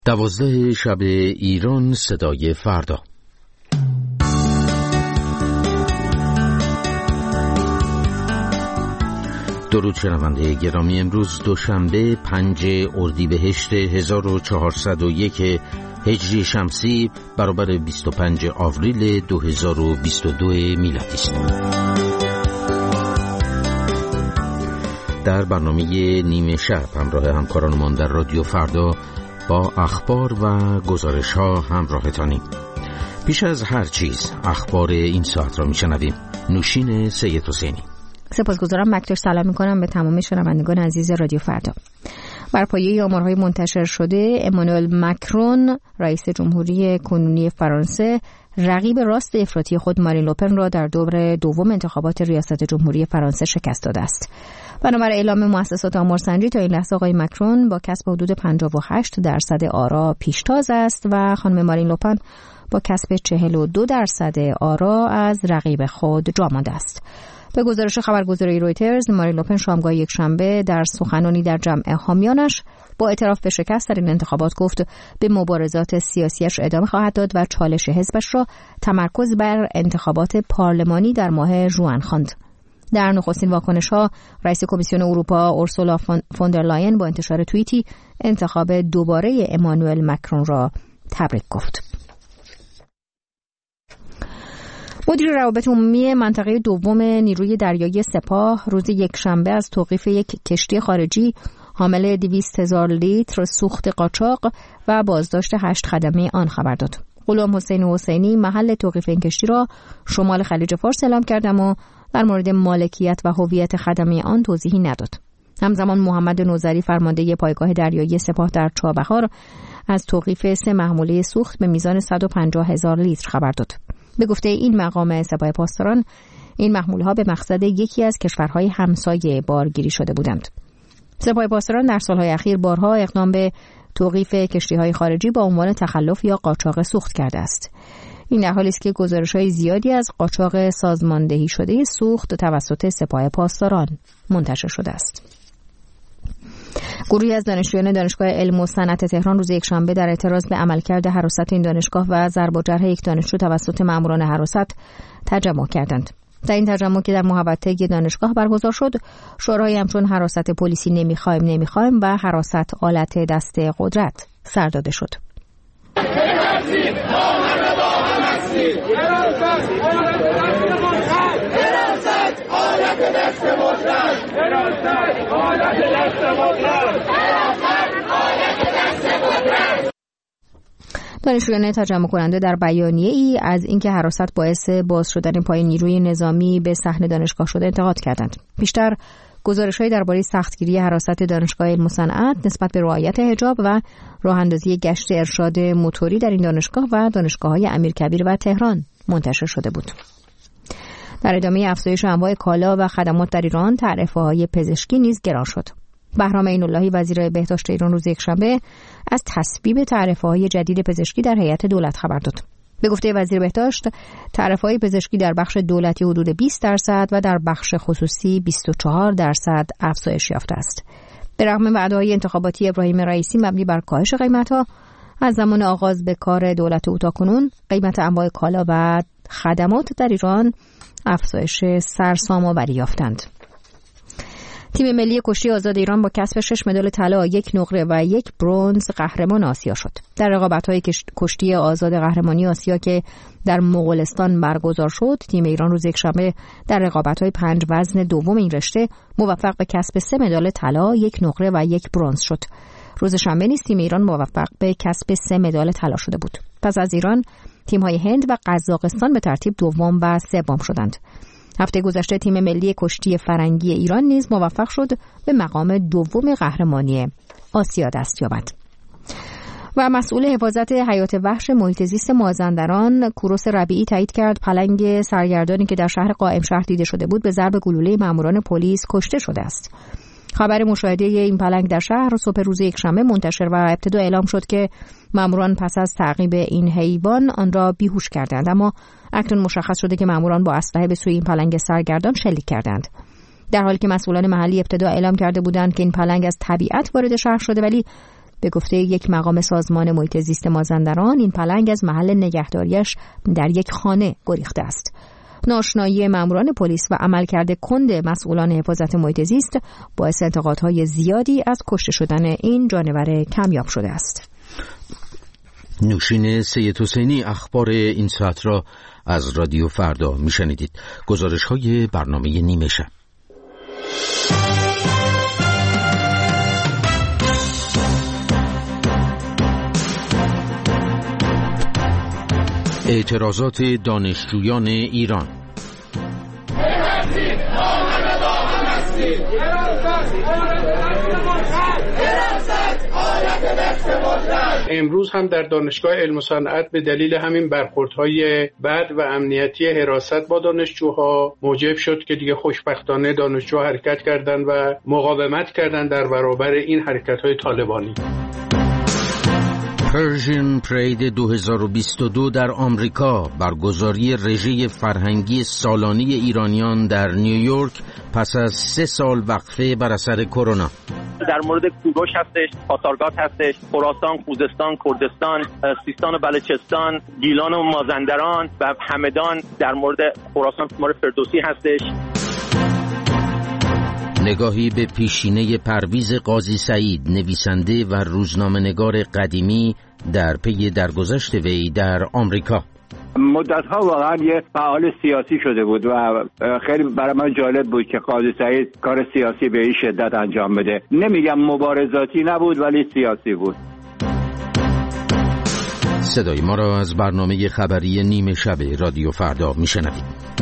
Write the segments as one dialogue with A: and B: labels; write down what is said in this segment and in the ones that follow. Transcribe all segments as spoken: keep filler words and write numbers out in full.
A: دوازده شب ایران، صدای فردا. درود شنونده گرامی، امروز دوشنبه پنج اردیبهشت هزار و چهارصد و یک هجری شمسی برابر بیست و پنج آوریل دو هزار و بیست و دو میلادی است. در برنامه نیمه شب همراه همکارانمان در رادیو فردا با اخبار و گزارش ها همراهتانیم. پیش از هر چیز اخبار این ساعت را میشنویم. نوشین سید حسینی.
B: سپاسگزارم مکتر، سلام میکنم به تمام شنوندگان عزیز رادیو فردا. بر پایه آمارهای منتشر شده، امانوئل مکرون رئیس جمهوری کنونی فرانسه رقیب راست افراطی خود مارین لوپن را در دور دوم انتخابات ریاست جمهوری فرانسه شکست داده است. بنابر اعلام مؤسسات آمارسنجی تا این لحظه آقای مکرون با کسب حدود پنجاه و هشت درصد آرا پیشتاز است و خانم مارین لوپن با کسب چهل و دو درصد آرا از رقیب خود جا مانده است. به گزارش خبرگزاری رویترز، مارین لوپن شامگاه یکشنبه در سخنرانی در جمع حامیانش با اعتراف به شکست در این انتخابات گفت به مبارزات سیاسیش ادامه خواهد داد و چالش حزبش را تمرکز بر انتخابات پارلمانی در ماه ژوئن خواند. در نخستین واکنش‌ها، رئیس کمیسیون اروپا اورسولا فوندرلاین با انتشار توییتی انتخاب دوباره امانوئل مکرون را تبریک گفت. مدیر روابط عمومی منطقه دوم نیروی دریایی سپاه روز یکشنبه از توقیف یک کشتی خارجی حامل دویست هزار لیتر سوخت قاچاق و بازداشت هشت خدمه آن خبر داد. غلام حسین حسینی محل توقیف این کشتی را شمال خلیج فارس اعلام کرد، اما در مورد مالکیت و هویت خدمه آن توضیحی نداد. همزمان محمد نوذری فرمانده پایگاه دریایی سپاه در چابهار از توقیف سه محموله سوخت به میزان صد و پنجاه هزار لیتر خبر داد. به گفته این مقام سپاه پاسداران، این محموله‌ها به مقصد یکی از کشورهای همسایه بارگیری شده بودند. سپاه پاسداران در سالهای اخیر بارها اقدام به توقیف کشتی‌های خارجی با عنوان تخلف یا قاچاق سوخت کرده است. این در حالی است که گزارش‌های زیادی از قاچاق سازماندهی شده سوخت توسط سپاه پاسداران منتشر شده است. گروهی از دانشجویان دانشگاه علم و صنعت تهران روز یکشنبه در اعتراض به عملکرد حراست این دانشگاه و ضرب و جرح یک دانشجو توسط ماموران حراست تجمع کردند. در این تجمع که در محوطه دانشگاه برگزار شد، شعارهایی همچون حراست پلیسی نمیخوایم نمیخوایم و حراست آلت دست قدرت سر داده شد. دانشجویان تجمع کننده در بیانیه ای از اینکه حراست باعث باز شدن پای نیروی نظامی به صحن دانشگاه شده انتقاد کردند. بیشتر گزارش‌هایی درباره سختگیری حراست دانشگاه علم و صنعت نسبت به رعایت حجاب و راه اندازی گشت ارشاد موتوری در این دانشگاه و دانشگاه‌های امیرکبیر و تهران منتشر شده بود. در ادامه افزایش انواع کالا و خدمات در ایران، تعرفه‌های پزشکی نیز گران شد. بهرام عین‌اللهی وزیر بهداشت ایران روز یکشنبه از تصویب تعرفه‌های جدید پزشکی در هیئت دولت خبر داد. به گفته وزیر بهداشت، تعرفه‌های پزشکی در بخش دولتی حدود بیست درصد و در بخش خصوصی بیست و چهار درصد افزایش یافته است. به رغم وعده‌های انتخاباتی ابراهیم رئیسی مبنی بر کاهش قیمت‌ها، از زمان آغاز به کار دولت او تاکنون قیمت انواع کالا و خدمات در ایران افزایش سرسام‌آوری یافتند. تیم ملی کشتی آزاد ایران با کسب شش مدال طلا، یک نقره و یک برنز قهرمان آسیا شد. در رقابت‌های کشتی آزاد قهرمانی آسیا که در مغولستان برگزار شد، تیم ایران روز یکشنبه در رقابت‌های پنج وزن دوم این رشته موفق به کسب سه مدال طلا، یک نقره و یک برنز شد. روز شنبه نیز تیم ایران موفق به کسب سه مدال طلا شده بود. پس از ایران، تیم‌های هند و قزاقستان به ترتیب دوم و سوم شدند. هفته گذشته تیم ملی کشتی فرنگی ایران نیز موفق شد به مقام دوم قهرمانی آسیا دست یابد. و مسئول حفاظت حیات وحش محیط زیست مازندران کوروس ربیعی تایید کرد پلنگ سرگردانی که در شهر قائم شهر دیده شده بود به ضرب گلوله ماموران پلیس کشته شده است. خبر مشاهده این پلنگ در شهر صبح روز یکشنبه منتشر و ابتدا اعلام شد که ماموران پس از تعقیب این حیوان آن را بیهوش کردند، اما اکنون مشخص شده که ماموران با اسلحه به سوی این پلنگ سرگردان شلیک کردند. در حالی که مسئولان محلی ابتدا اعلام کرده بودند که این پلنگ از طبیعت وارد شهر شده، ولی به گفته یک مقام سازمان محیط زیست مازندران، این پلنگ از محل نگهداریش در یک خانه گریخته است. ناآشنایی ماموران پلیس و عملکرد کند مسئولان حفاظت محیط زیست باعث انتقادهای زیادی از کشته شدن این جانور کمیاب شده است.
A: نوشین سید حسینی اخبار این ساعت را از رادیو فردا میشنیدید. گزارش های برنامه نیمه شب. اعتراضات دانشجویان ایران.
C: امروز هم در دانشگاه علم و صنعت به دلیل همین برخوردهای بد و امنیتی حراست با دانشجوها موجب شد که دیگه خوشبختانه دانشجوها حرکت کردند و مقاومت کردند در برابر این حرکت‌های طالبانی.
A: پرژن پرید دو هزار و بیست و دو در آمریکا، برگزاری رژه فرهنگی سالانه ایرانیان در نیویورک پس از سه سال وقفه بر اثر کرونا.
D: در مورد کوروش هستش، پاسارگاد هستش، خراسان، خوزستان، کردستان، سیستان و بلوچستان، گیلان و مازندران و همدان. در مورد خراسان مورد فردوسی هستش.
A: نگاهی به پیشینه پرویز قاضی سعید، نویسنده و روزنامه‌نگار قدیمی، در پی درگذشت وی در آمریکا.
E: مدت‌ها واقعا یه فعال سیاسی شده بود و خیلی برای من جالب بود که قاضی سعید کار سیاسی به این شدت انجام بده. نمیگم مبارزاتی نبود ولی سیاسی بود.
A: صدای ما را از برنامه خبری نیمه شب رادیو فردا میشنوید.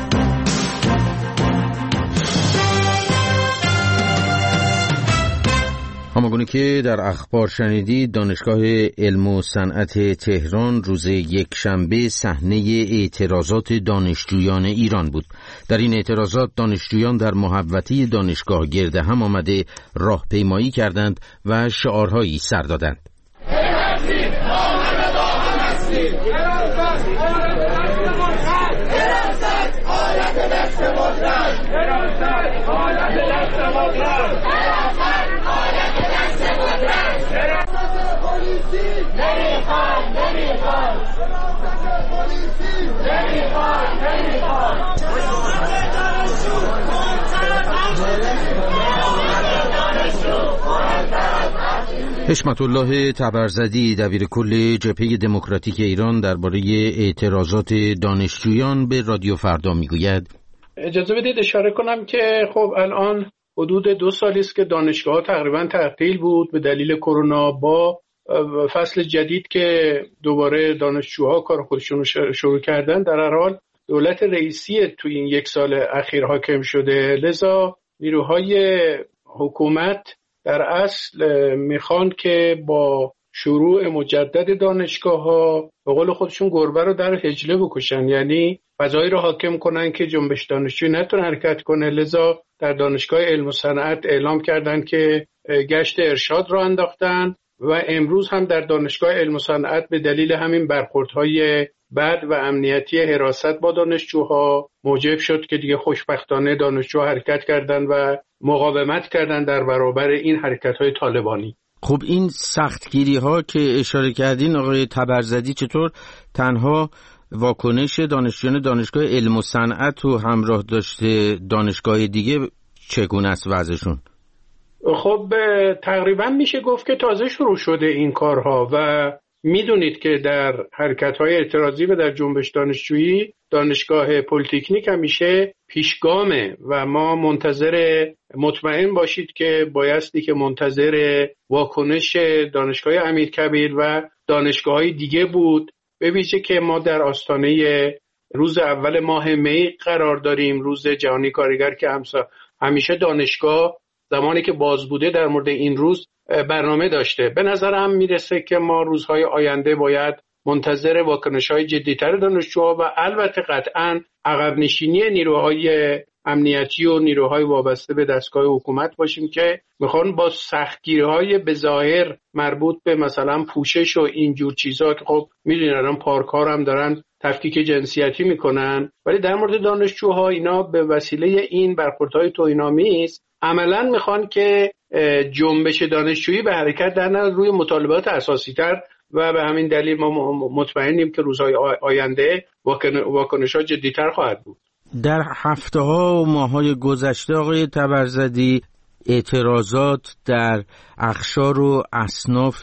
A: همانگونه که در اخبار شنیدید، دانشگاه علم و صنعت تهران روز یک شنبه صحنه اعتراضات دانشجویان ایران بود. در این اعتراضات دانشجویان در محوطه دانشگاه گرد هم آمده راهپیمایی کردند و شعارهایی سر دادند. حشمت الله تبرزدی، دبیر کل جبهه دموکراتیک ایران، درباره اعتراضات دانشجویان به رادیو فردا میگوید:
C: اجازه بدید اشاره کنم که خب الان حدود دو سالی است که دانشگاه‌ها تقریبا تعطیل بود به دلیل کرونا. با فصل جدید که دوباره دانشجوها کار خودشون رو شروع کردن، در هر حال دولت رئیسی تو این یک سال اخیر حاکم شده، لذا نیروهای حکومت در اصل میخوان که با شروع مجدد دانشگاه‌ها به قول خودشون گربه رو در حجله بکشن، یعنی فضایی رو حاکم کنن که جنبش دانشجویی نتونه حرکت کنه. لذا در دانشگاه علم و صنعت اعلام کردن که گشت ارشاد رو انداختن و امروز هم در دانشگاه علم و صنعت به دلیل همین برخوردهای بد و امنیتی حراست با دانشجوها موجب شد که دیگه خوشبختانه دانشجوها حرکت کردن و مقاومت کردن در برابر این حرکت‌های طالبانی.
A: خب این سختگیری ها که اشاره کردین آقای تبرزدی، چطور تنها واکنش دانشجویان دانشگاه علم و صنعت رو همراه داشته، دانشگاه دیگه چگونه است وضعشون؟
C: خب تقریبا میشه گفت که تازه شروع شده این کارها و میدونید که در حرکت‌های اعتراضی و در جنبش دانشجویی دانشگاه پلی‌تکنیک همیشه پیشگامه و ما منتظر، مطمئن باشید که بایستی که منتظر واکنش دانشگاه امیرکبیر و دانشگاه‌های دیگه بود، به ویژه که ما در آستانه روز اول ماه می قرار داریم، روز جهانی کارگر، که همیشه دانشگاه زمانی که باز بوده در مورد این روز برنامه داشته. به نظرم میرسه که ما روزهای آینده باید منتظر واکنش‌های جدی‌تر دانشجوها و البته قطعاً عقب نشینی نیروهای امنیتی و نیروهای وابسته به دستگاه حکومت باشیم که میخوان با سختگیری‌های به ظاهر مربوط به مثلا پوشش و اینجور چیزا که خب میدونید الان پارک‌ها هم دارن تفکیک جنسیتی میکنن، ولی در مورد دانشجوها اینا به وسیله این برخوردهای توهین‌آمیز عملا میخوان که جنبش دانشجویی به حرکت در نیاد روی مطالبات اساسی تر و به همین دلیل ما مطمئنیم که روزهای آینده واکنش‌ها جدی‌تر خواهد بود.
A: در هفته‌ها و ماه‌های گذشته آقای تبرزدی اعتراضات در اقشار و اصناف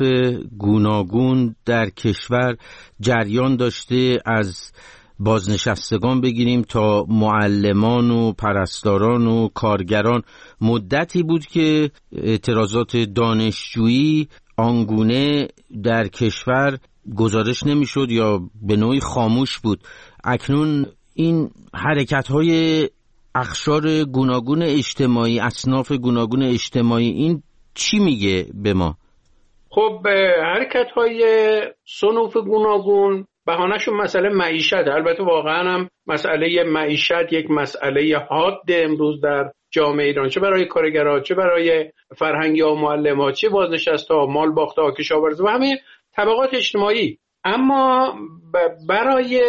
A: گوناگون در کشور جریان داشته، از بازنشستگان بگیریم تا معلمان و پرستاران و کارگران. مدتی بود که اعتراضات دانشجویی آنگونه در کشور گزارش نمیشد یا به نوعی خاموش بود. اکنون این حرکت‌های اقشار گوناگون اجتماعی، اصناف گوناگون اجتماعی، این چی میگه به ما؟
C: خب حرکت‌های صنوف گوناگون بهانه‌شون مسئله معیشت. البته واقعا هم مسئله معیشت یک مسئله حاد امروز در جامعه ایران، چه برای کارگرها، چه برای فرهنگی‌ها و معلم‌ها، چه بازنشسته‌ها، مال باخته‌ها، کشاورزا و همه طبقات اجتماعی. اما برای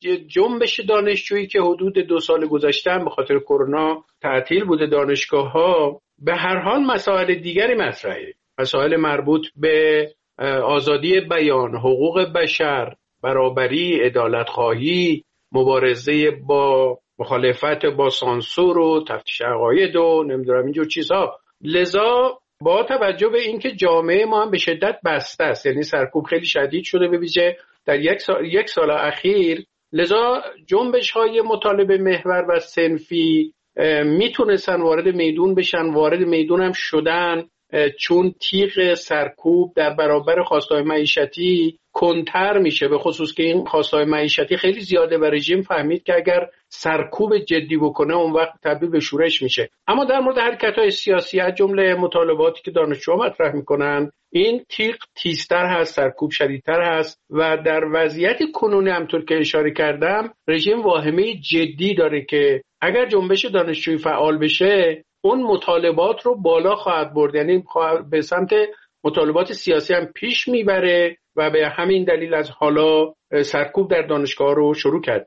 C: جنبش دانشجویی که حدود دو سال گذشته به خاطر کرونا تعطیل بوده دانشگاه‌ها، به هر حال مسائل دیگری مطرحه. مسائل مربوط به آزادی بیان، حقوق بشر، برابری، عدالت‌خواهی، مبارزه با مخالفت با سانسور و تفتیش عقاید و نمیدونم اینجور چیزها. لذا با توجه به اینکه جامعه ما هم به شدت بسته است، یعنی سرکوب خیلی شدید شده به ویژه در یک سال, یک سال اخیر، لذا جنبش‌های مطالبه محور و صنفی میتونستن وارد میدون بشن، وارد میدون هم شدن، چون تیغ سرکوب در برابر خواستهای معیشتی کنتر میشه، به خصوص که این خواستهای معیشتی خیلی زیاده و رژیم فهمید که اگر سرکوب جدی بکنه اون وقت تبدیل به شورش میشه. اما در مورد حرکت‌های سیاسی از جمله مطالباتی که دانشجوها مطرح میکنن، این تیغ تیزتر هست، سرکوب شدیدتر هست و در وضعیت کنونی همطور که اشاره کردم رژیم واهمه جدی داره که اگر جنبش دانشجویی فعال بشه اون مطالبات رو بالا خواهد برد، یعنی به سمت مطالبات سیاسی هم پیش میبره و به همین دلیل از حالا سرکوب در دانشگاه رو شروع کرد.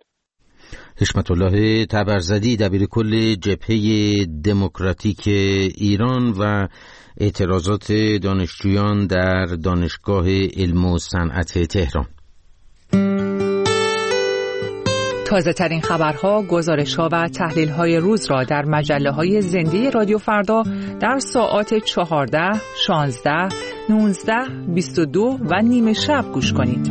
A: حشمت الله تبرزدی، دبیر کل جبهه دموکراتیک ایران و اعتراضات دانشجویان در دانشگاه علم و صنعت تهران.
F: تازه ترین خبرها، گزارش‌ها و تحلیل‌های روز را در مجله‌های زنده رادیو فردا در ساعات چهارده، شانزده، نوزده، بیست و دو و نیمه شب گوش کنید.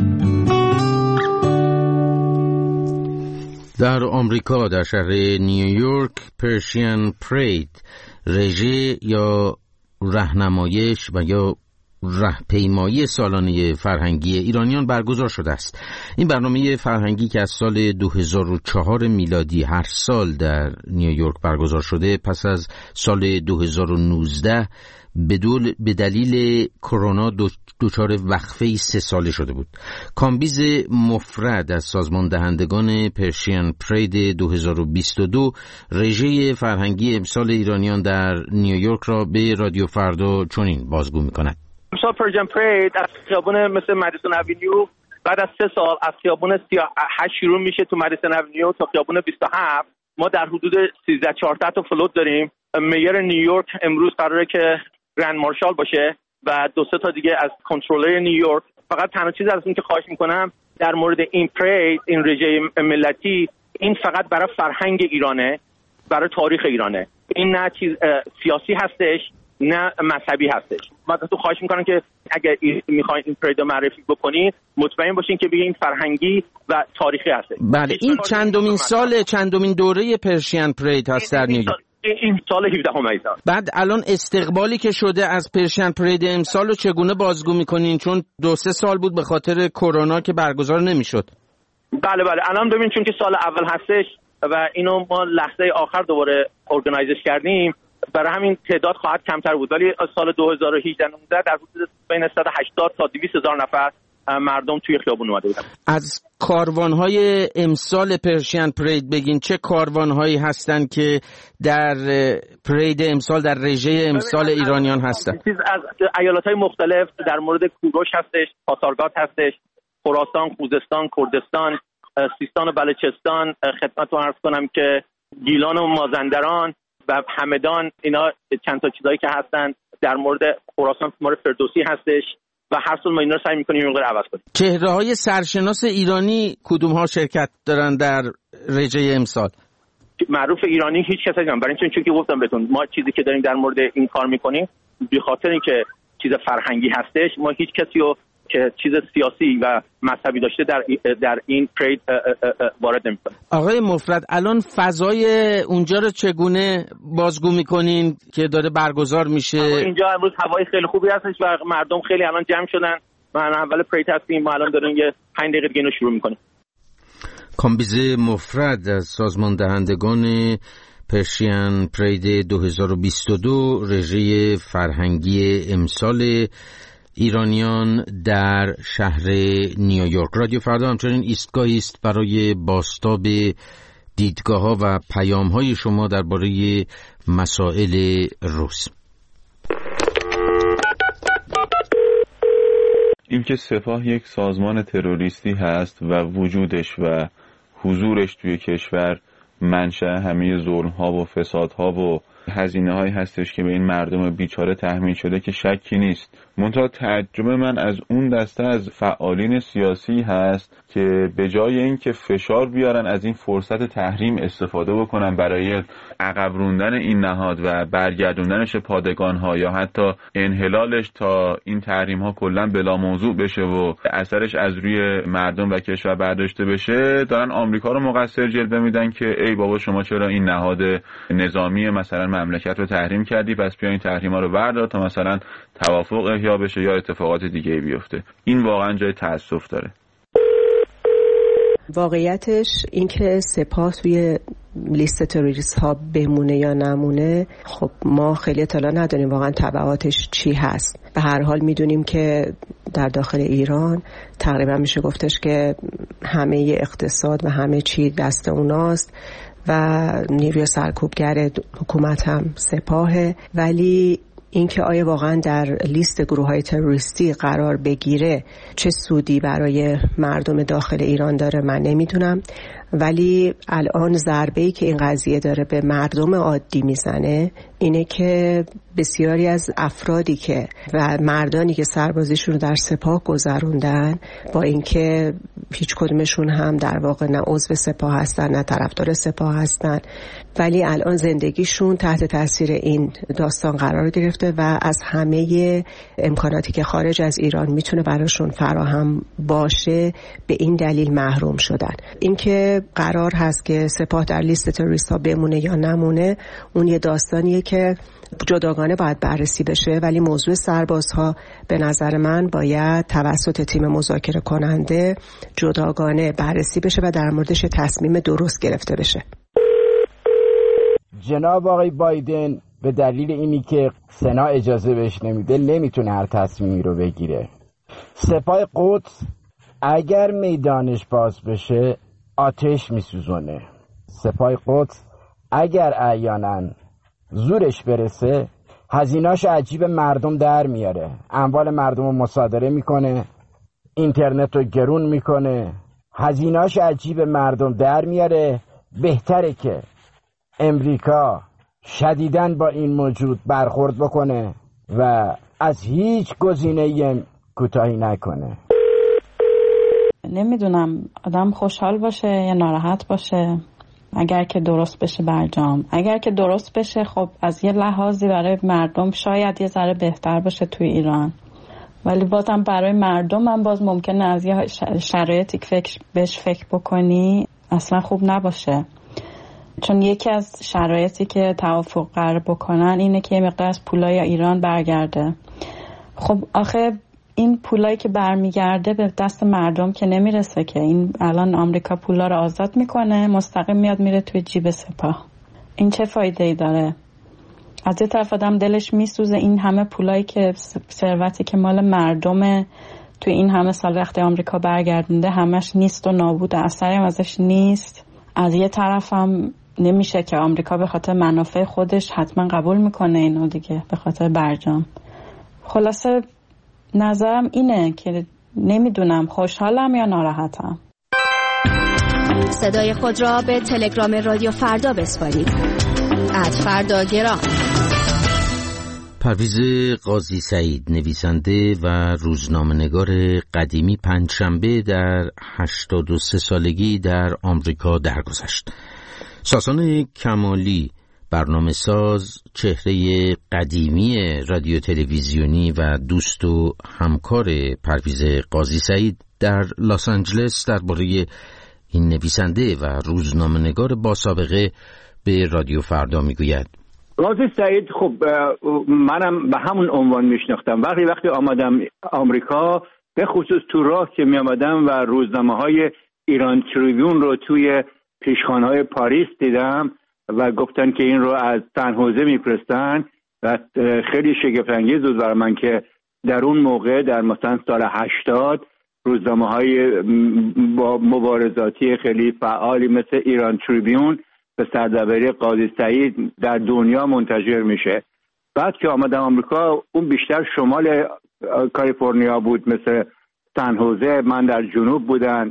A: در آمریکا در شهر نیویورک پرشین پرید، رژه یا راهنمایش و یا راهپیمایی سالانه فرهنگی ایرانیان برگزار شده است. این برنامه فرهنگی که از سال دو هزار و چهار میلادی هر سال در نیویورک برگزار شده، پس از سال دو هزار و نوزده به دلیل کرونا دچار وقفه سه ساله شده بود. کامبیز مفرد از سازمان دهندگان پرشین پرید دو هزار و بیست و دو رژه فرهنگی امسال ایرانیان در نیویورک را به رادیو فردا چنین بازگو می‌کند.
D: امسال پرشین پرید از خیابون مثل مدیسون اوینیو بعد از سه سال از خیابون سیاه هشت شروع میشه تو مدیسون اوینیو تا خیابون بیست و هفت. ما در حدود سیزده چهارده تا فلوت داریم. میر نیویورک امروز قراره که گرند مارشال باشه و دو سه تا دیگه از کنترلر نیویورک. فقط تنها چیز از این که خواهش میکنم در مورد این پرید، این رژه ملتی، این فقط برای فرهنگ ایرانه، برای تاریخ ایرانه. این نه چیز سیاسی هستش نه مذهبی هستش. من تو خواهش میکنم که اگر میخواین این پرید رو معرفی بکنید مطمئن باشین که بگین فرهنگی و تاریخی هستش.
A: بله، این چندمین سال چندمین دوره پرشین پرید هست در نیویورک؟
D: این سال هفدهم ایسان.
A: بعد الان استقبالی که شده از پرشین پرید امسال رو چگونه بازگو میکنین؟ چون دو سه سال بود به خاطر کرونا که برگزار نمیشد.
D: بله بله، الان ببین چون که سال اول هستش و اینو ما لحظه آخر دوباره ارگانایزش کردیم، برای همین تعداد خواهد کمتر بود، ولی سال دو هزار و هجده نوزده در حدود بین صد و هشتاد تا دویست هزار نفر مردم توی خیابون اومده بودن.
A: از کاروان‌های امسال پرشین پرید بگین، چه کاروان‌هایی هستن که در پرید امسال در رژه امسال ایرانیان هستن؟
D: چیز از ایالت‌های مختلف در مورد کوروش هستش، پاسارگاد هستش، خراسان، خوزستان، کردستان، سیستان و بلوچستان، خدمتتون عرض کنم که گیلان و مازندران و همدان، اینا چند تا چیزایی که هستن. در مورد خراسان مورد فردوسی هستش و هر سال ما اینا رو سعی می‌کنیم اینو عوض کنیم.
A: چهره‌های سرشناس ایرانی کدوم ها شرکت دارن در رژه امسال؟
D: معروف ایرانی هیچ کسی نمی‌دونم، برای اینکه چون که گفتم بهتون ما چیزی که داریم در مورد این کار می‌کنیم به خاطر اینکه چیز فرهنگی هستش، ما هیچ کسی رو که چیز سیاسی و مذهبی داشته در در این پرید وارد نمی‌کنیم.
A: آقای مفرد، الان فضای اونجا رو چگونه بازگو می‌کنین که داره برگزار میشه؟
D: اینجا امروز هوای خیلی خوبی هستش و مردم خیلی الان جمع شدن. ما اول پرید هستیم، ما الان داریم یه پنج دقیقه دیگه اینو شروع می‌کنیم.
A: کامبیز مفرد از سازمان دهندگان پرشین پرید دو هزار و بیست و دو رژه فرهنگی امسال ایرانیان در شهر نیویورک. رادیو فردا همچنین ایستگاهی است برای بازتاب دیدگاه‌ها و پیام‌های شما درباره مسائل روز.
G: اینکه سپاه یک سازمان تروریستی هست و وجودش و حضورش توی کشور منشأ همه ظلم‌ها و فسادها و هزینه‌هایی هستش که به این مردم بیچاره تحمیل شده که شکی نیست. منتها تعجب من از اون دسته از فعالین سیاسی هست که به جای اینکه فشار بیارن از این فرصت تحریم استفاده بکنن برای عقب روندن این نهاد و برگردوندنش پادگان‌ها یا حتی انحلالش تا این تحریم‌ها کلاً بلا موضوع بشه و اثرش از روی مردم و کشور برداشته بشه، دارن آمریکا رو مقصر جلوه میدن که ای بابا شما چرا این نهاد نظامی مثلا مملکت رو تحریم کردی، پس بیا این تحریم‌ها رو بردار تا مثلا توافق احیا بشه یا اتفاقات دیگه بیفته. این واقعا جای تأسف داره.
H: واقعیتش اینکه سپاه توی لیست تروریست ها بمونه یا نمونه، خب ما خیلی اطلاع نداریم واقعا تبعاتش چی هست. به هر حال میدونیم که در داخل ایران تقریبا میشه گفتش که همه اقتصاد و همه چی دست اوناست و نیروی سرکوبگر حکومت هم سپاهه، ولی اینکه آیا واقعا در لیست گروه‌های تروریستی قرار بگیره چه سودی برای مردم داخل ایران داره من نمیدونم، ولی الان ضربه‌ای که این قضیه داره به مردم عادی میزنه اینه که بسیاری از افرادی که و مردانی که سربازیشون رو در سپاه گذروندن، با اینکه هیچ کدومشون هم در واقع نه عضو سپاه هستن نه طرفدار سپاه هستن، ولی الان زندگیشون تحت تاثیر این داستان قرار گرفته و از همه امکاناتی که خارج از ایران میتونه براشون فراهم باشه به این دلیل محروم شدن. اینکه قرار هست که سپاه در لیست تروریست ها بمونه یا نمونه، اون یه داستانیه که جداگانه باید بررسی بشه، ولی موضوع سربازها به نظر من باید توسط تیم مذاکره کننده جداگانه بررسی بشه و در موردش تصمیم درست گرفته بشه.
I: جناب آقای بایدن به دلیل اینی که سنا اجازه بهش نمیده نمیتونه هر تصمیمی رو بگیره. سپاه قدس اگر میدانش باز بشه آتش میسوزونه. سپاه قدس اگر احیانا زورش برسه هزینه‌اش عجیب مردم در میاره، اموال مردم رو مصادره میکنه، اینترنت رو گرون میکنه، هزینه‌اش عجیب مردم در میاره. بهتره که امریکا شدیداً با این موجود برخورد بکنه و از هیچ گزینه‌ای کوتاهی نکنه.
J: نمیدونم آدم خوشحال باشه یا ناراحت باشه اگر که درست بشه برجام. اگر که درست بشه خب از یه لحاظی برای مردم شاید یه ذره بهتر باشه توی ایران، ولی بازم برای مردم هم باز ممکنه از یه شرایطی که فکر بهش فکر بکنی اصلا خوب نباشه، چون یکی از شرایطی که توافق قرار بکنن اینه که یه مقدار از پولای ایران برگرده. خب آخه این پولایی که برمیگرده به دست مردم که نمیرسه که. این الان آمریکا پولا رو آزاد میکنه مستقیم میاد میره توی جیب سپاه. این چه فایده ای داره؟ از یه طرف آدم دلش میسوزه این همه پولایی که ثروتی که مال مردمه توی این همه سال وقتی آمریکا برگردونده همش نیست و نابود، اثری هم ازش نیست. از یه طرف هم نمیشه که آمریکا به خاطر منافع خودش حتما قبول میکنه اینو دیگه به خاطر برجام. خلاصه نظرم اینه که نمیدونم خوشحالم یا ناراحتم.
K: صدای خود را به تلگرام رادیو فردا بسپارید.
B: از فردا گرام.
A: پرویز قاضی سعید، نویسنده و روزنامه‌نگار قدیمی، پنجشنبه در هشتاد و سه سالگی در آمریکا درگذشت. ساسان کمالی، برنامه ساز، چهره قدیمی رادیو تلویزیونی و دوست و همکار پرویز قاضی سعید، در لس آنجلس درباره این نویسنده و روزنامه‌نگار با سابقه به رادیو فردا میگوید.
E: قاضی سعید خب منم به همون عنوان میشناختم. وقتی وقتی آمدم آمریکا، به خصوص تو راه که می آمدم و روزنامه‌های ایران تریبیون رو توی پیشخوان‌های پاریس دیدم و گفتن که این رو از سن خوزه میفرستن و خیلی شگفت انگیز بود برای من که در اون موقع در مثلا سال هشتاد روزنامه‌های با مبارزاتی خیلی فعالی مثل ایران تریبیون به سردبری قاضی سعید در دنیا منتشر میشه. بعد که آمدم آمریکا، اون بیشتر شمال کالیفرنیا بود، مثل سن خوزه. من در جنوب بودن،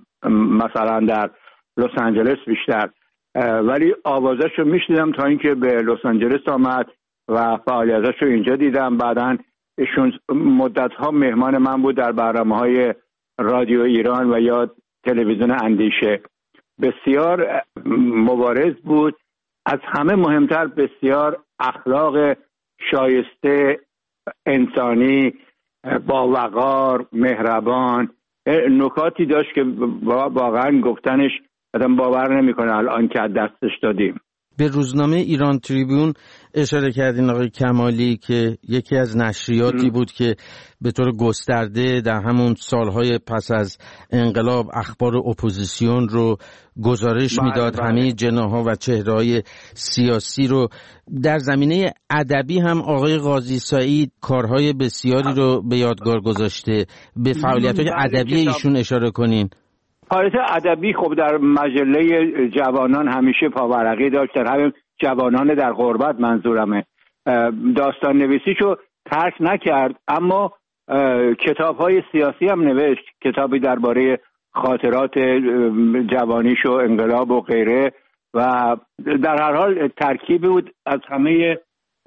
E: مثلا در لس آنجلس بیشتر، ولی آوازش رو میشنیدم تا اینکه به لس آنجلس آمد و فعالیتش رو اینجا دیدم. بعدن ایشون مدت ها مهمان من بود در برنامه‌های رادیو ایران و یا تلویزیون اندیشه. بسیار مبارز بود، از همه مهمتر بسیار اخلاق شایسته، انسانی، با وقار، مهربان، نکاتی داشت که واقعا گفتنش آدم باور نمیکنه الان که دستش دادیم.
A: به روزنامه ایران تریبیون اشاره کردین آقای کمالی که یکی از نشریاتی بود که به طور گسترده در همون سالهای پس از انقلاب اخبار اپوزیسیون رو گزارش میداد، همه جناح‌ها و چهره‌های سیاسی رو. در زمینه ادبی هم آقای قاضی سعید کارهای بسیاری رو به یادگار گذاشته. به فعالیت‌های ادبی ایشون اشاره کنین.
E: فعالیت ادبی خب در مجله جوانان همیشه پاورقی داشت، در همین جوانان در غربت منظورمه. داستان نویسیشو ترک نکرد، اما کتاب‌های سیاسی هم نوشت، کتابی درباره خاطرات جوانیش و انقلاب و غیره، و در هر حال ترکیبی بود از همه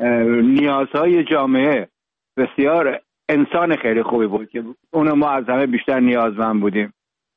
E: نیازهای جامعه. بسیار انسان خیلی خوبی بود که اونو ما از همه بیشتر نیازمند بودیم.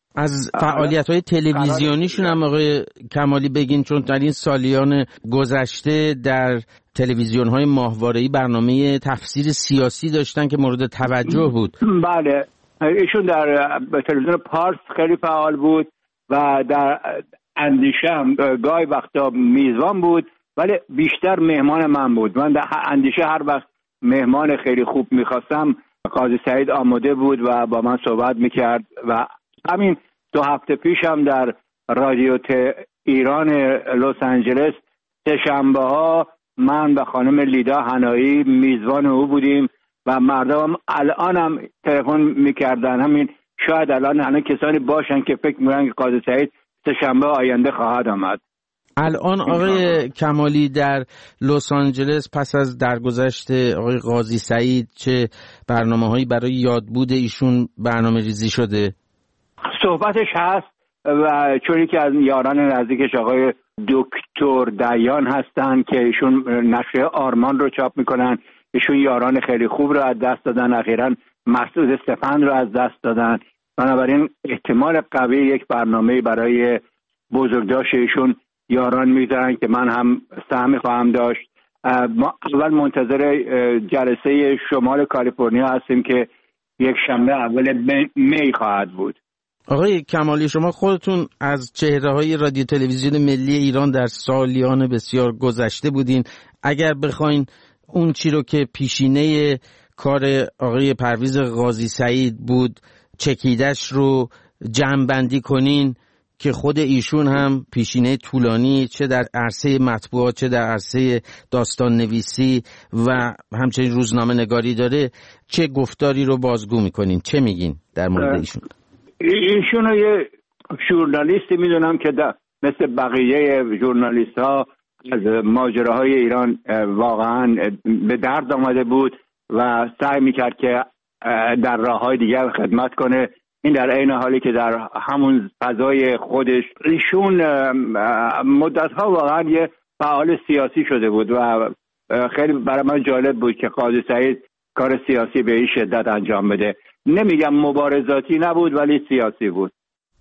A: از فعالیت‌های تلویزیونیشون هم آقای کمالی بگین، چون در این سالیان گذشته در تلویزیون‌های ماهواره‌ای برنامه تفسیر سیاسی داشتن که مورد توجه بود.
E: بله، ایشون در تلویزیون پارس خیلی فعال بود و در اندیشه هم گاهی وقتا میزبان بود، ولی بیشتر مهمان من بود. من در اندیشه هر وقت مهمان خیلی خوب می‌خواستم، قاضی سعید آماده بود و با من صحبت می‌کرد. و همین دو هفته پیش هم در رادیو ایران لس آنجلس سه شنبه ها من و خانم لیدا حنایی میزبان او بودیم و مردم الان هم تلفن میکردن. همین شاید الان همه کسانی باشن که فکر میکنن که قاضی سعید سه شنبه آینده خواهد آمد.
A: الان آقای کمالی در لس آنجلس پس از درگذشت آقای قاضی سعید چه برنامه‌هایی برای یادبود ایشون برنامه ریزی شده؟
E: صحبتش هست و چون که از یاران نزدیکش آقای دکتر دیان هستن که ایشون نشریه آرمان رو چاپ میکنن. ایشون یاران خیلی خوب رو از دست دادن، اخیراً مسعود استفند رو از دست دادن. بنابراین احتمال قوی یک برنامه برای بزرگداشت ایشون یاران میذارن که من هم سهمی خواهم داشت. ما اول منتظر جلسه شمال کالیفرنیا هستیم که یک شنبه اول می خواهد بود.
A: آقای کمالی، شما خودتون از چهره‌های رادیو تلویزیون ملی ایران در سالیان بسیار گذشته بودین. اگر بخواین اون چی رو که پیشینه کار آقای پرویز قاضی سعید بود چکیدش رو جمع‌بندی کنین که خود ایشون هم پیشینه طولانی چه در عرصه مطبوعات چه در عرصه داستان نویسی و همچنین روزنامه نگاری داره، چه گفتاری رو بازگو میکنین؟ چه میگین در مورد ایشون؟
E: ایشون رو یه ژورنالیستی میدونم که مثل بقیه ژورنالیست ها از ماجراهای ایران واقعا به درد آمده بود و سعی میکرد که در راههای دیگر خدمت کنه. این در عین حالی که در همون فضای خودش ایشون مدتها واقعا یه فعال سیاسی شده بود و خیلی برای من جالب بود که قاضی سعید کار سیاسی به این شدت انجام بده. نمیگم مبارزاتی نبود ولی سیاسی بود.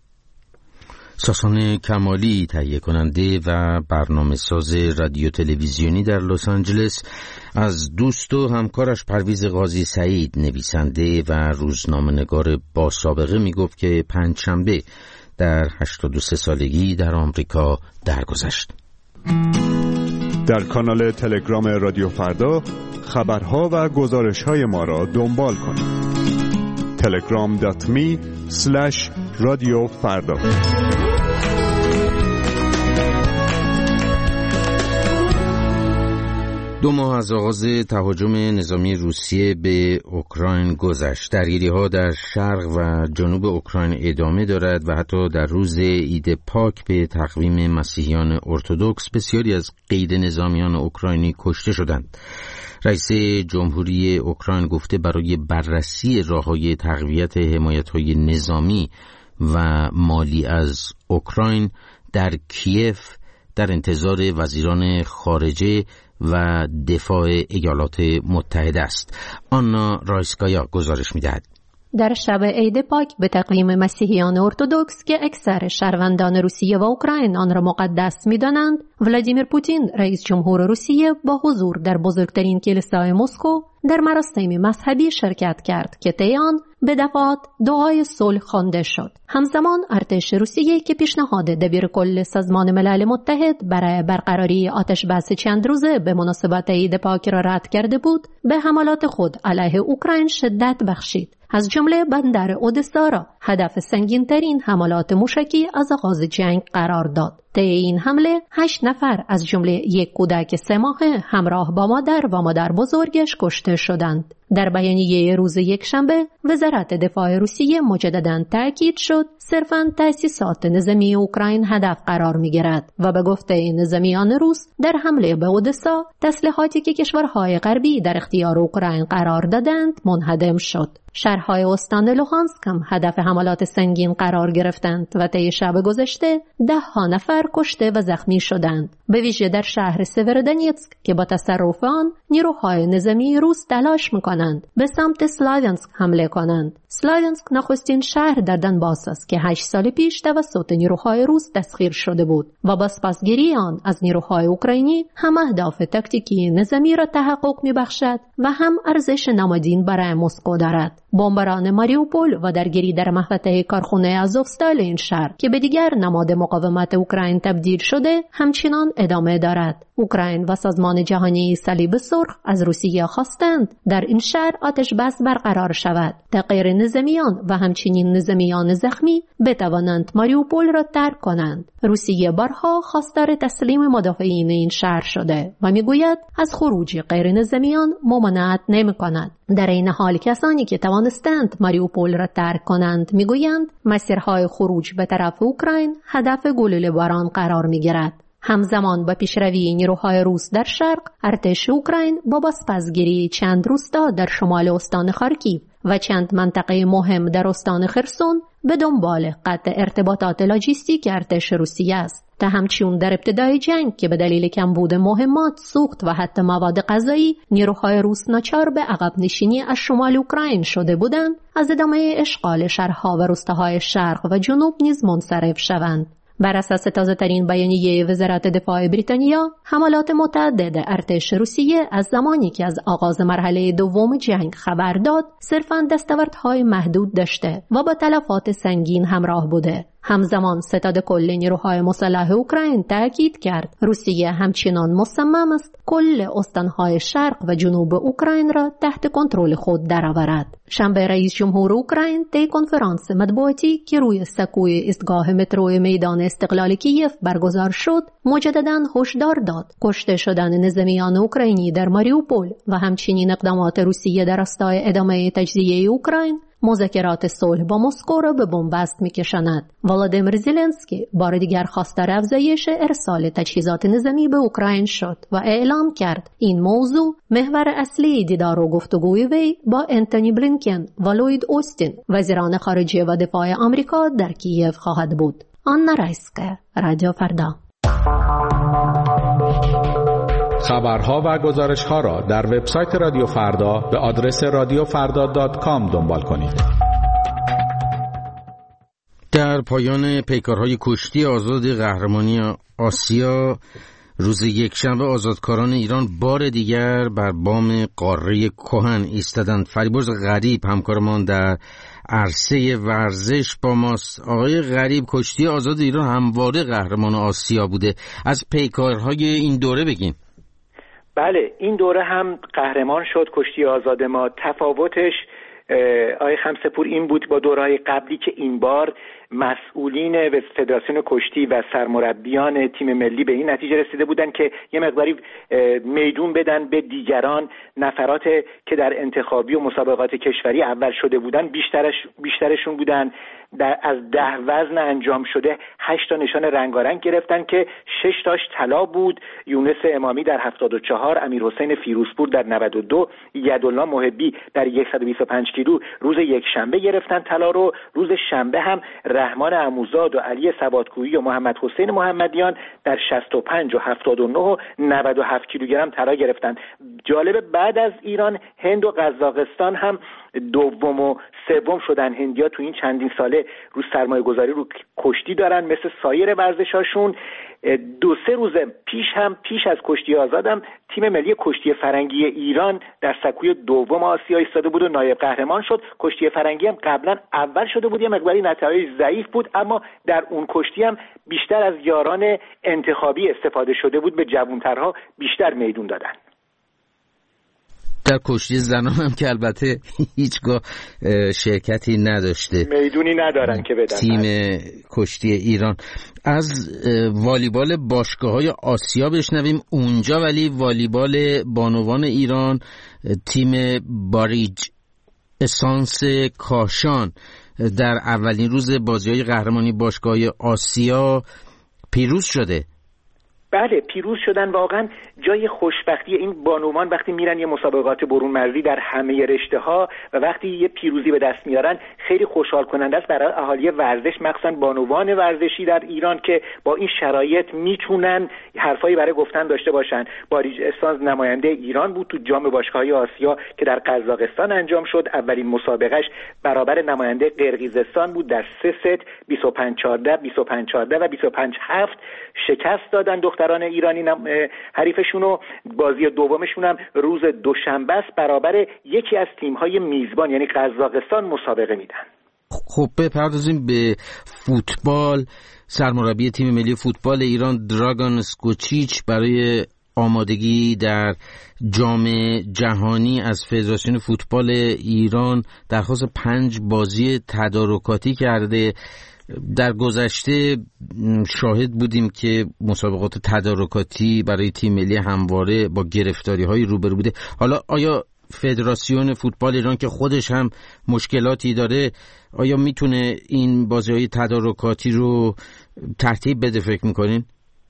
A: ساسان کمالی، تهیه کننده و برنامه ساز رادیو تلویزیونی در لس آنجلس، از دوست و همکارش پرویز قاضی سعید، نویسنده و روزنامه‌نگار با سابقه، میگفت که پنجشنبه در هشتاد و سه سالگی در آمریکا درگذشت.
K: در کانال تلگرام رادیو فردا خبرها و گزارش‌های ما را دنبال کنید. تلگرام دات می اسلش رادیو فردا.
A: دو ماه از آغاز تهاجم نظامی روسیه به اوکراین گذشت. درگیری‌ها در شرق و جنوب اوکراین ادامه دارد و حتی در روز عید پاک به تقویم مسیحیان ارتدوکس بسیاری از غیر نظامیان اوکراینی کشته شدند. رئیس جمهوری اوکراین گفته برای بررسی راه‌های تقویت حمایت‌های نظامی و مالی از اوکراین در کیف در انتظار وزیران خارجه و دفاع ایالات متحده است. آنا رایسکایا گزارش می‌دهد.
L: در شب عید پاک به تقویم مسیحیان ارتدوکس که اکثر شهروندان روسیه و اوکراین آن را مقدس می‌دانند، ولادیمیر پوتین رئیس جمهور روسیه با حضور در بزرگترین کلیسای مسکو در مراسمی مذهبی شرکت کرد که طی آن به دفعات دعای صلح خوانده شد. همزمان ارتش روسیه که پیشنهاد دبیرکل سازمان ملل متحد برای برقراری آتش بس چند روزه به مناسبت عید پاک را رد کرده بود، به حملات خود علیه اوکراین شدت بخشید. از جمله بندر اودسا را هدف سنگین‌ترین حملات موشکی از آغاز جنگ قرار داد. طی این حمله هشت نفر از جمله یک کودک سه ماهه همراه با مادر و مادر بزرگش کشته شدند. در بیانیه روز یکشنبه وزارت دفاع روسیه مجدداً تاکید شد صرفاً تأسیسات نظامی اوکراین هدف قرار می‌گیرد و به گفته نظامیان روس در حمله به اودسا تسلیحاتی که کشورهای غربی در اختیار اوکراین قرار دادند منهدم شد. شهرهای استان لوهانسک هم هدف حملات سنگین قرار گرفتند و طی شب گذشته ده ها نفر کشته و زخمی شدند، به ویژه در شهر سیورودونیتسک که با تصرف آن نیروهای نظامی روس تلاش می‌کنند به سمت سلاویانسک حمله کنند. سلاویانسک نخستین شهر در دنباس است که هشت سال پیش توسط نیروهای روس تسخیر شده بود و با سپاسگیری آن از نیروهای اوکراینی هم اهداف تاکتیکی نظامی را تحقق می‌بخشد و هم ارزش نمادین برای مسکو دارد. بمباران ماریوپول و درگیری در محوطه کارخانه آزوفستال این شهر که به دیگر نماد مقاومت اوکراین تبدیل شده همچنان ادامه دارد. اوکراین و سازمان جهانی صلیب سرخ از روسیه خواستند در این شهر آتش بس برقرار شود تا غیر نظامیان و همچنین نظامیان زخمی بتوانند ماریوپول را ترک کنند. روسیه بارها خواستار تسلیم مدافعین این شهر شده و میگوید از خروج غیر نظامیان ممانعت نمی کند. در این حال کسانی که توانستند ماریوپول را ترک کنند میگویند مسیرهای خروج به طرف اوکراین هدف گلوله باران قرار میگیرد. همزمان با پیشروی نیروهای روس در شرق، ارتش اوکراین با بازپسگیری چند روستا در شمال استان خارکیو و چند منطقه مهم در استان خرسون به دنبال قطع ارتباطات لاجستیک ارتش روسیه است. تا همچنین در ابتدای جنگ که به دلیل کمبود مهمات، سوخت و حتی مواد غذایی نیروهای روس ناچار به عقب نشینی از شمال اوکراین شده بودند، از ادامه اشغال شهرها و روستاهای شرق و جنوب نیز منصرف شوند. بر اساس تازه‌ترین بیانیه وزارت دفاع بریتانیا، حملات متعدد ارتش روسیه از زمانی که از آغاز مرحله دوم جنگ خبر داد، صرفاً دستاوردهای محدود داشته و با تلفات سنگین همراه بوده. همزمان ستاد کل نیروهای مسلح اوکراین تاکید کرد روسیه همچنان مصمم است کل استانهای شرق و جنوب اوکراین را تحت کنترل خود درآورد. شنبه رئیس جمهور اوکراین طی کنفرانس مطبوعاتی که روی سکوی ایستگاه مترو میدان استقلال کیف برگزار شد، مجدداً هشدار داد کشته شدن نظامیان اوکراینی در ماریوپول و همچنین اقدامات روسیه در راستای ادامه تجزیه اوکراین مذاکرات صلح با مسکو را به بنبست می‌کشاند. ولادیمیر زلنسکی بار دیگر خواستار افزایش ارسال تجهیزات نظامی به اوکراین شد و اعلام کرد این موضوع محور اصلی دیدار و گفتگوی وی با انتونی بلینکن و لوید اوستین وزیران خارجه و دفاع آمریکا در کیف خواهد بود. آنا رایسکا، رادیو فردا.
M: خبرها و گزارش‌ها را در وبسایت رادیو فردا به آدرس رادیو فردا دات کام دنبال کنید.
A: در پایان پیکارهای کشتی آزاد قهرمانی آسیا، روز یکشنبه آزادکاران ایران بار دیگر بر بام قاره کهن ایستادند. فریبرز غریب همکارمان در عرصه ورزش با ماست. آقای غریب، کشتی آزاد ایران همواره قهرمان آسیا بوده، از پیکارهای این دوره بگیم.
N: بله، این دوره هم قهرمان شد کشتی آزاد ما. تفاوتش آقای خمسه‌پور این بود با دوره‌های قبلی که این بار مسئولین فدراسیون کشتی و سرمربیان تیم ملی به این نتیجه رسیده بودند که یه مقداری میدون بدن به دیگران، نفرات که در انتخابی و مسابقات کشوری اول شده بودن بیشترش بیشترشون بودن. در از ده وزن انجام شده هشت تا نشان رنگارنگ گرفتن که شش تاش طلا بود. یونس امامی در هفتاد و چهار، امیرحسین فیروزپور در نود و دو، یدالله محبی در صد و بیست و پنج کیلو روز یک شنبه گرفتن طلا رو. روز شنبه هم رحمان عموزاد و علی سوادکویی و محمد حسین محمدیان در شصت و پنج و هفتاد و نه و نود و هفت کیلوگرم طلا گرفتن. جالب، بعد از ایران هند و قزاقستان هم دوم و سوم شدن. هندیا تو این چندین ساله رو سرمایه گذاری رو کشتی دارن مثل سایر ورزشاشون. دو سه روز پیش هم پیش از کشتی آزادم تیم ملی کشتی فرنگی ایران در سکوی دوم آسیا ایستاده بود و نایب قهرمان شد. کشتی فرنگی هم قبلا اول شده بود، یه مقداری نتایج ضعیف بود، اما در اون کشتی هم بیشتر از یاران انتخابی استفاده شده بود، به جوانترها بیشتر میدون دادن.
A: در کشتی زنان هم که البته هیچگاه شرکتی نداشته،
N: میدونی ندارن که بدن.
A: تیم کشتی ایران. از والیبال باشگاه‌های آسیا بشنویم اونجا، ولی والیبال بانوان ایران تیم باریج اسانس کاشان در اولین روز بازی‌های قهرمانی باشگاه‌های آسیا پیروز شده.
N: بله، پیروز شدن. واقعا جای خوشبختی این بانوان وقتی میرن یه مسابقات برون مرزی در همه رشته ها و وقتی یه پیروزی به دست میارن خیلی خوشحال کننده است برای اهالی ورزش، مخصوصا بانوان ورزشی در ایران که با این شرایط میتونن حرفایی برای گفتن داشته باشن. باریج اسانس نماینده ایران بود تو جام باشگاه‌های آسیا که در قزاقستان انجام شد. اولین مسابقهش برابر نماینده قرقیزستان بود، در سه ست بیست و پنج چهارده، بیست و پنج چهارده و بیست و پنج هفت شکست دادن دختران ایرانی حریفشون و بازی دومشون هم روز دوشنبه است برابر یکی از تیم‌های میزبان یعنی قزاقستان مسابقه میدن.
A: خب بپردازیم به فوتبال. سرمربی تیم ملی فوتبال ایران دراگان سکوچیچ برای آمادگی در جام جهانی از فدراسیون فوتبال ایران درخواست پنج بازی تدارکاتی کرده. در گذشته شاهد بودیم که مسابقات تدارکاتی برای تیم ملی همواره با گرفتاری‌های روبرو بوده. حالا آیا فدراسیون فوتبال ایران که خودش هم مشکلاتی داره، آیا میتونه این بازی‌های تدارکاتی رو ترتیب بده؟ فکر می‌کنین؟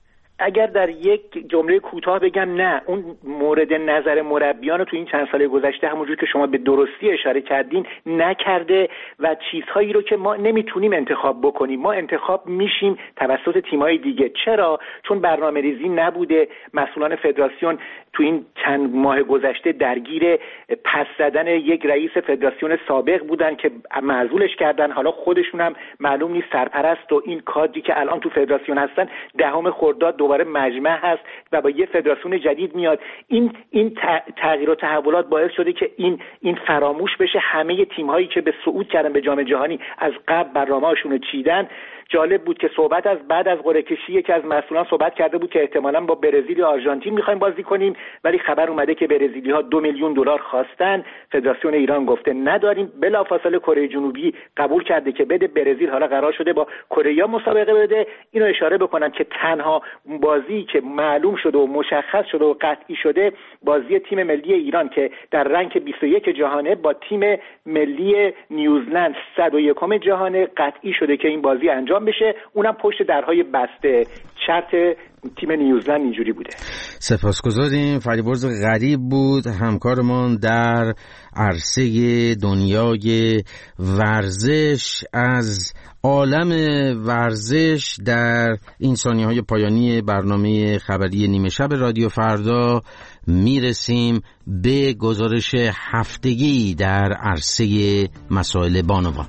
N: اگر در یک جمله کوتاه بگم، نه، اون مورد نظر مربیان رو تو این چند سال گذشته همونجور که شما به درستی اشاره کردین نکرده و چیزهایی رو که ما نمیتونیم انتخاب بکنیم ما انتخاب میشیم توسط تیم‌های دیگه. چرا؟ چون برنامه‌ریزی نبوده. مسئولان فدراسیون تو این چند ماه گذشته درگیر پس زدن یک رئیس فدراسیون سابق بودن که معزولش کردن. حالا خودشون هم معلوم نیست سرپرست و این کادری که الان تو فدراسیون هستن دهم خرداد دوباره مجمع هست و با یه فدراسیون جدید میاد. این این تغییر و تحولات باعث شده که این این فراموش بشه. همه تیم‌هایی که به صعود کردن به جام جهانی از قبل برنامه‌هاشون رو چیدن. جالب بود که صحبت از بعد از قرعه کشی که از مسئولان صحبت کرده بود که احتمالاً با برزیل یا آرژانتین می‌خوایم بازی کنیم، ولی خبر اومده که برزیلی‌ها دو میلیون دلار خواستن. فدراسیون ایران گفته نداریم. بلافاصله کره جنوبی قبول کرده که بده. برزیل حالا قرار شده با کره مسابقه بده. اینو اشاره بکنم که تنها بازی که معلوم شده و مشخص شده و قطعی شده بازی تیم ملی ایران که در رنک بیست و یک جهانه با تیم ملی نیوزلند صد و یکم جهانه قطعی شده که این بازی انجام انجام بشه، اونم پشت درهای بسته. چت تیم نیوزلند اینجوری بوده.
A: سپاسگزاریم. فریبرز غریب بود همکارمان در عرصه دنیای ورزش. از عالم ورزش در این ثانیه‌های پایانی برنامه خبری نیمه شب رادیو فردا میرسیم به گزارش هفتگی در عرصه مسائل بانوان.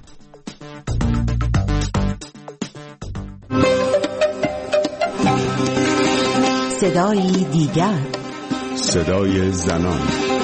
O: صدای دیگر،
K: صدای زنان.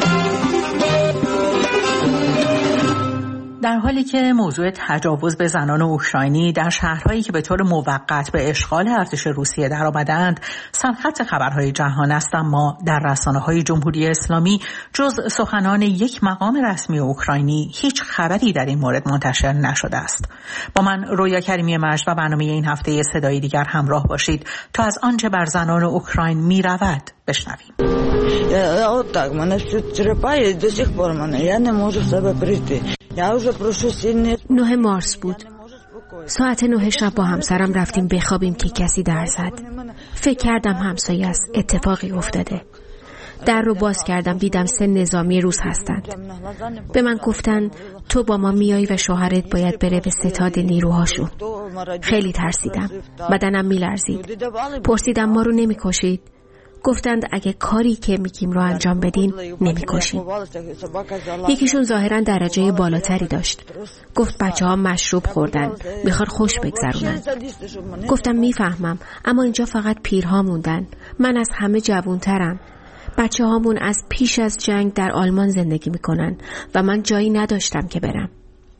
F: در حالی که موضوع تجاوز به زنان اوکراینی در شهرهایی که به طور موقت به اشغال ارتش روسیه درآمدند سرخط خبرهای جهان است، اما در رسانه‌های جمهوری اسلامی جز سخنان یک مقام رسمی اوکراینی هیچ خبری در این مورد منتشر نشده است. با من رویا کریمی مجد و برنامه این هفته صدای دیگر همراه باشید تا از آنچه بر زنان اوکراین می‌رود بشنویم.
P: Вот так, мене все черепає, до сих пор мене, я не можу в себе прийти. Я вже прошу сильні.
B: نه مارس بود. ساعت نه شب با همسرم رفتیم بخوابیم که کسی در زد. فکر کردم همسایه است، اتفاقی افتاده. در رو باز کردم، دیدم سه نظامی روس هستند. به من گفتن تو با ما میایی و شوهرت باید بره به ستاد نیروهاشون. خیلی ترسیدم، بدنم میلرزید. پرسیدم ما رو نمیکشید؟ گفتند اگه کاری که میگیم رو انجام بدین نمیکشیم. یکیشون ظاهرا درجه بالاتری داشت. گفت بچه ها مشروب خوردن، میخواد خوش بگذرونن. گفتم میفهمم، اما اینجا فقط پیرها موندن. من از همه جوانترم. بچه هامون از پیش از جنگ در آلمان زندگی میکنن و من جایی نداشتم که برم.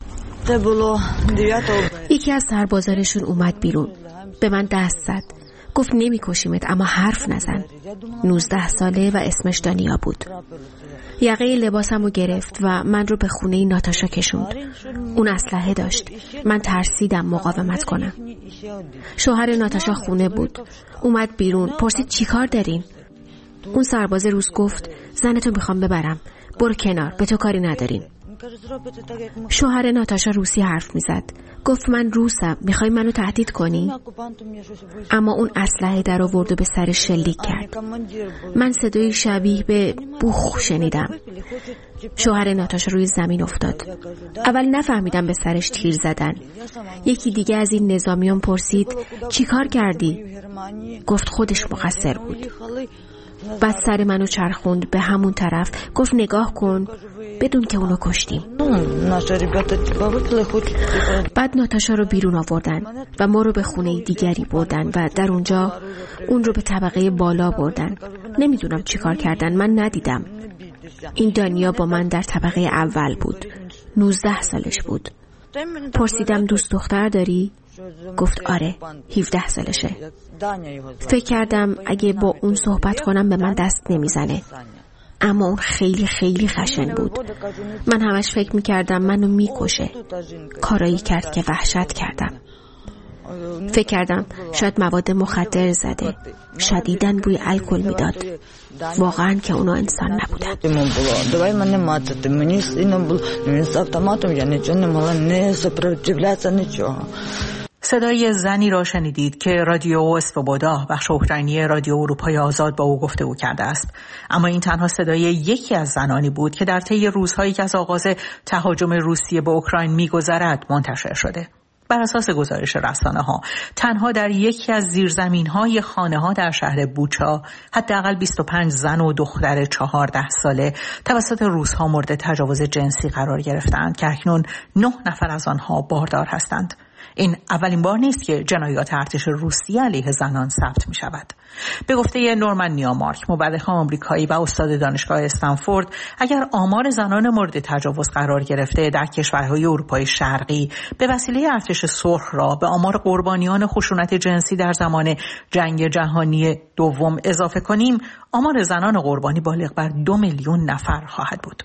B: یکی از سربازانشون اومد بیرون، به من دست زد. گفت نمیکشیمت اما حرف نزن. نوزده ساله و اسمش دانیا بود. یقه لباسم رو گرفت و من رو به خونه ناتاشا کشوند. اون اسلحه داشت. من ترسیدم مقاومت کنم. شوهر ناتاشا خونه بود. اومد بیرون، پرسید چی کار دارین؟ اون سرباز روس گفت زنتو میخوام ببرم، برو کنار، به تو کاری نداریم. شوهر ناتاشا روسی حرف میزد. گفت من روسم، میخوای منو تهدید کنی؟ اما اون اسلحه در آورد و به سر شلیک کرد. من صدای شبیه به بوخ شنیدم. شوهر ناتاشا روی زمین افتاد. اول نفهمیدم به سرش تیر زدن. یکی دیگه از این نظامیان پرسید چی کار کردی؟ گفت خودش مقصر بود. بعد سر منو چرخوند به همون طرف. گفت نگاه کن، بدون که اونو کشتیم. بعد ناتاشا رو بیرون آوردن و ما رو به خونه دیگری بردن و در اونجا اون رو به طبقه بالا بردن. نمیدونم چی کار کردن، من ندیدم. این دانیا با من در طبقه اول بود. نوزده سالش بود. پرسیدم دوست دختر داری؟ گفت آره، هفده سالشه. فکر کردم اگه با اون صحبت کنم به من دست نمیزنه، اما اون خیلی خیلی خشن بود. من همش فکر میکردم منو میکشه. کارایی کرد که وحشت کردم. فکر کردم شاید مواد مخدر زده، شدیداً بوی الکل میداد. واقعاً که اونا انسان نبودن.
F: صدای زنی را شنیدید که رادیو اسوبودا، بخش اوکراینی رادیو اروپای آزاد، با او گفتگو کرده است. اما این تنها صدای یکی از زنانی بود که در طی روزهایی که از آغاز تهاجم روسیه به اوکراین می‌گذرد منتشر شده. بر اساس گزارش رسانه‌ها تنها در یکی از زیرزمین‌های خانه‌ها در شهر بوچا حداقل بیست و پنج زن و دختر چهارده ساله توسط روس‌ها مورد تجاوز جنسی قرار گرفتند که اکنون نه نفر از آنها باردار هستند. این اولین بار نیست که جنایات ارتش روسیه علیه زنان ثبت می شود. به گفته نورمن نیامارک، مورخ آمریکایی و استاد دانشگاه استنفورد، اگر آمار زنان مورد تجاوز قرار گرفته در کشورهای اروپای شرقی به وسیله ارتش سرخ را به آمار قربانیان خشونت جنسی در زمان جنگ جهانی دوم اضافه کنیم، آمار زنان قربانی بالغ بر دو میلیون نفر خواهد بود.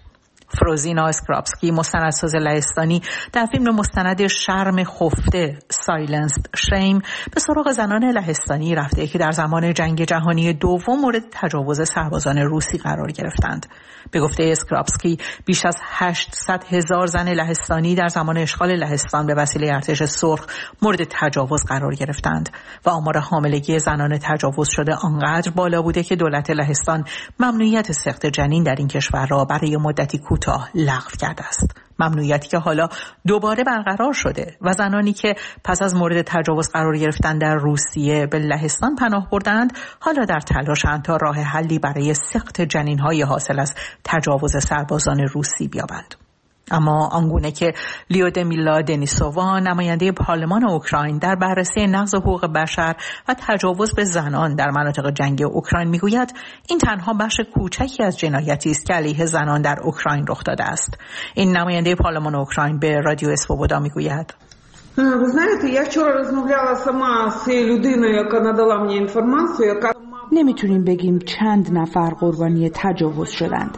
F: فروزینا اسکرابسکی، مستندساز لهستانی، در فیلم مستند شرم خفته سایلنسد شیم به سراغ زنان لهستانی رفته که در زمان جنگ جهانی دوم مورد تجاوز سربازان روسی قرار گرفتند. به گفته اسکرابسکی بیش از هشتصد هزار زن لهستانی در زمان اشغال لهستان به وسیله ارتش سرخ مورد تجاوز قرار گرفتند و آمار حاملگی زنان تجاوز شده آنقدر بالا بوده که دولت لهستان ممنوعیت سقط جنین در این کشور را برای مدتی کوتاه لغو کرده است. ممنوعیتی که حالا دوباره برقرار شده و زنانی که پس از مورد تجاوز قرار گرفتن در روسیه به لهستان پناه بردند حالا در تلاشند تا راه حلی برای سقط جنین‌های حاصل از تجاوز سربازان روسی بیابند. اما آنگونه که لیودمیلا دنیسووا، نماینده پارلمان اوکراین، در بررسی نقض حقوق بشر و تجاوز به زنان در مناطق جنگی اوکراین میگوید این تنها بخش کوچکی از جنایتی است که علیه زنان در اوکراین رخ داده است. این نماینده پارلمان اوکراین به رادیو اسوبودا میگوید
Q: Ви знаєте, я вчора розмовляла сама з людиною, яка надала мені інформацію, яка
R: نمیتونیم بگیم چند نفر قربانی تجاوز شدند.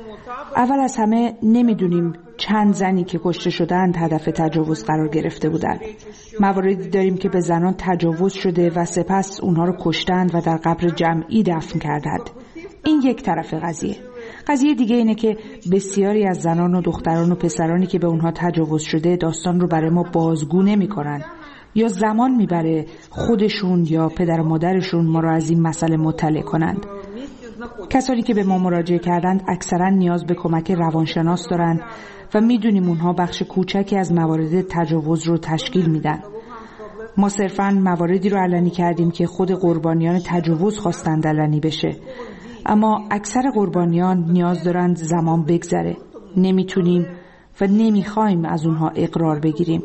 R: اول از همه نمیدونیم چند زنی که کشته شدند هدف تجاوز قرار گرفته بودند. مواردی داریم که به زنان تجاوز شده و سپس اونها رو کشتند و در قبر جمعی دفن کردند. این یک طرف قضیه. قضیه دیگه اینه که بسیاری از زنان و دختران و پسرانی که به اونها تجاوز شده داستان رو برای ما بازگو نمی‌کنن یا زمان میبره خودشون یا پدر و مادرشون ما رو از این مسئله مطلع کنند. کسانی که به ما مراجعه کردند اکثرا نیاز به کمک روانشناس دارند و میدونیم اونها بخش کوچکی از موارد تجاوز رو تشکیل میدن. ما صرفاً مواردی رو علنی کردیم که خود قربانیان تجاوز خواستند علنی بشه، اما اکثر قربانیان نیاز دارند زمان بگذره. نمیتونیم و نمیخوایم از اونها اقرار بگیریم.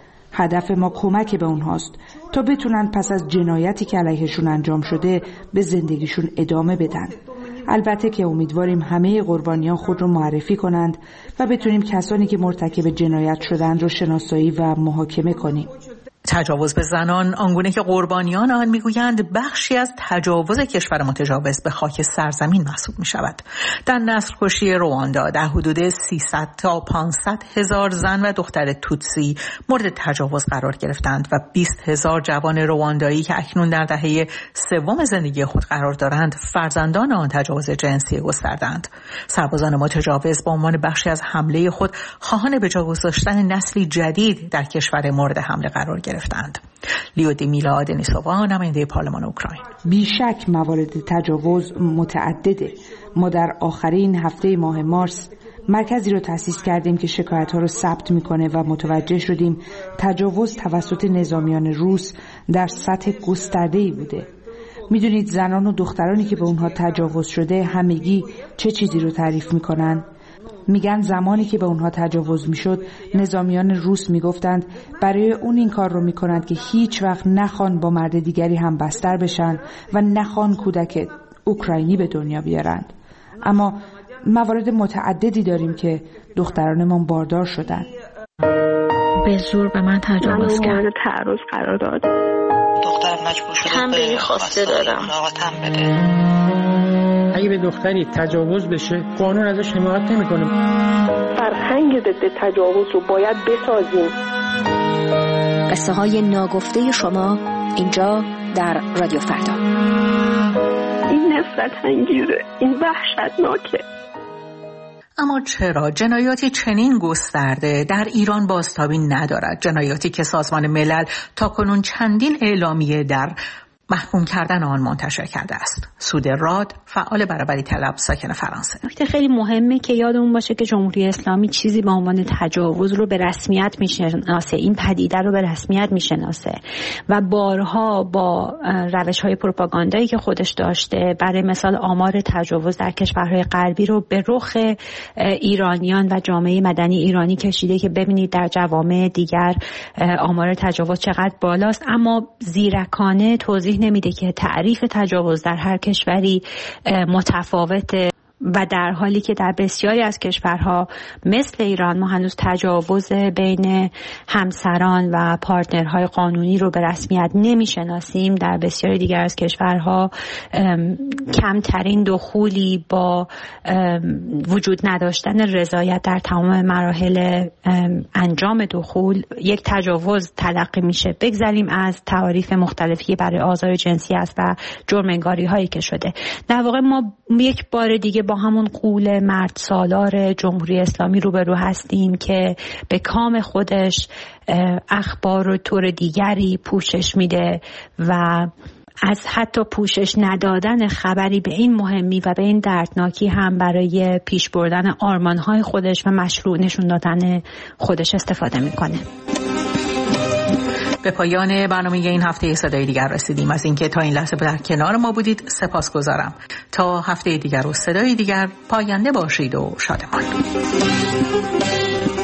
R: هدف ما کمک به اونهاست تا بتونن پس از جنایتی که علیهشون انجام شده به زندگیشون ادامه بدن. البته که امیدواریم همه قربانیان خود رو معرفی کنند و بتونیم کسانی که مرتکب جنایت شدند رو شناسایی و محاکمه کنیم.
F: تجاوز به زنان، آنگونه که قربانیان آن میگویند، بخشی از تجاوز کشور متجاوز به خاک سرزمین محسوب می شود. در نسل‌کشی رواندا در حدود سیصد تا پانصد هزار زن و دختر توتسی مورد تجاوز قرار گرفتند و بیست هزار جوان رواندایی که اکنون در دهه سوم زندگی خود قرار دارند فرزندان آن تجاوز جنسی گستردند. سربازان متجاوز با عنوان بخشی از حمله خود خواهان به جا گذاشتن نسلی جدید در کشور مورد حمله قرار گرفتند. گرفتند. لیودمیلا دنیسووا، نماینده پارلمان اوکراین:
R: بیشک موارد تجاوز متعدده. ما در آخرین هفته ماه مارس مرکزی رو تأسیس کردیم که شکایت‌ها رو ثبت می‌کنه و متوجه شدیم تجاوز توسط نظامیان روس در سطح گسترده‌ای بوده. می‌دونید زنان و دخترانی که به اونها تجاوز شده همگی چه چیزی رو تعریف می‌کنن؟ میگن زمانی که به اونها تجاوز میشد نظامیان روس میگفتند برای اون این کار رو میکنند که هیچ وقت نخوان با مرد دیگری هم بستر بشن و نخوان کودک اوکراینی به دنیا بیارند. اما موارد متعددی داریم که دخترانمان باردار شدن.
S: به زور به من تجاوز کرد.
T: مورد تعرض قرار داد.
U: دختر مجبور شده
T: تنبیهی خواسته دادم.
V: اگه به دختری تجاوز بشه قانون ازش حمایت نمی‌کنه.
T: فرهنگ ضد تجاوز رو باید بسازیم.
B: قصه های ناگفته شما اینجا در رادیو فردا.
T: این نفرت انگیزه، این وحشتناکه.
F: اما چرا جنایاتی چنین گسترده در ایران بازتابی ندارد؟ جنایاتی که سازمان ملل تاکنون چندین اعلامیه در محکوم کردن آن منتشر کرده است. سود راد، فعال برابری طلب، ساکن فرانسه:
S: نکته خیلی مهمه که یادمون باشه که جمهوری اسلامی چیزی به عنوان تجاوز رو به رسمیت میشناسه، این پدیده رو به رسمیت میشناسه و بارها با روش‌های پروپاگاندایی که خودش داشته، برای مثال آمار تجاوز در کشورهای غربی رو به رخ ایرانیان و جامعه مدنی ایرانی کشیده که ببینید در جوامع دیگر آمار تجاوز چقدر بالاست، اما زیرکانه توضیح نمیده که تعریف تجاوز در هر کشوری متفاوته. و در حالی که در بسیاری از کشورها مثل ایران ما هنوز تجاوز بین همسران و پارتنرهای قانونی رو به رسمیت نمیشناسیم، در بسیاری دیگر از کشورها کمترین دخولی با وجود نداشتن رضایت در تمام مراحل انجام دخول یک تجاوز تلقی میشه. بگذاریم از تعاریف مختلفی برای آزار جنسی است و جرم انگاری هایی که شده. در واقع ما یک بار دیگه با همون غول مرد سالار جمهوری اسلامی روبرو هستیم که به کام خودش اخبار و طور دیگری پوشش میده و از حتی پوشش ندادن خبری به این مهمی و به این دردناکی هم برای پیش بردن آرمانهای خودش و مشروع نشون دادن خودش استفاده میکنه.
F: به پایان برنامه این هفته صدای دیگر رسیدیم. از اینکه تا این لحظه در کنار ما بودید سپاسگزارم. تا هفته دیگر و صدای دیگر پاینده باشید و شادمان.